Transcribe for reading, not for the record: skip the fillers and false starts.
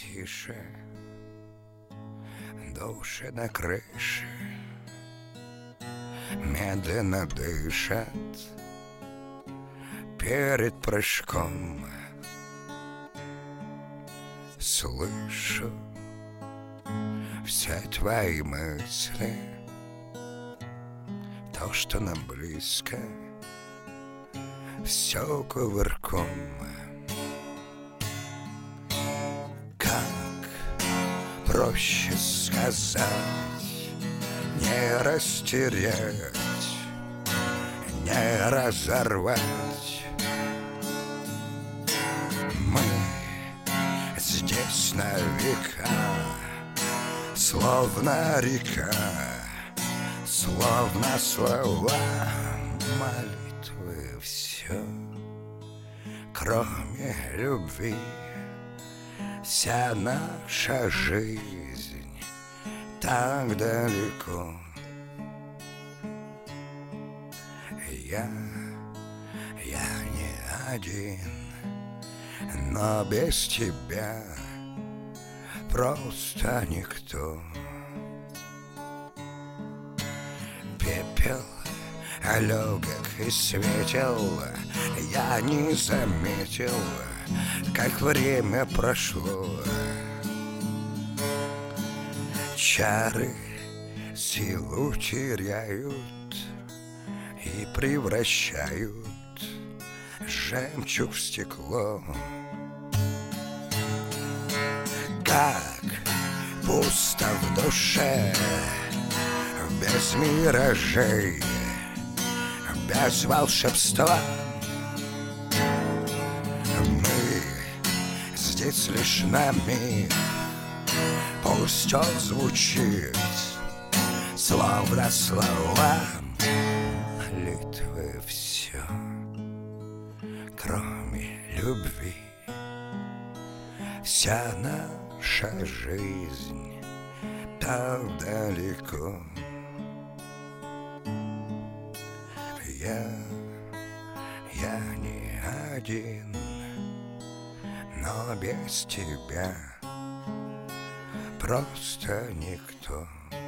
тише, души на крыше медленно дышат перед прыжком. Слышу все твои мысли, то, что нам близко, все кувырком. Как проще сказать, не растерять, не разорвать. Мы здесь на века, словно река, словно слова молитвы. Все, кроме любви, вся наша жизнь так далеко. Я не один, но без тебя просто никто. Пепел легок и светел, я не заметил, как время прошло. Чары силу теряют и превращают жемчуг в стекло. Как пусто в душе, без миражей, без волшебства. Мы здесь лишь на миг, пусть он звучит, словно слова молитвы. Все, кроме любви, вся наша жизнь так далеко. Я не один, но без тебя просто никто.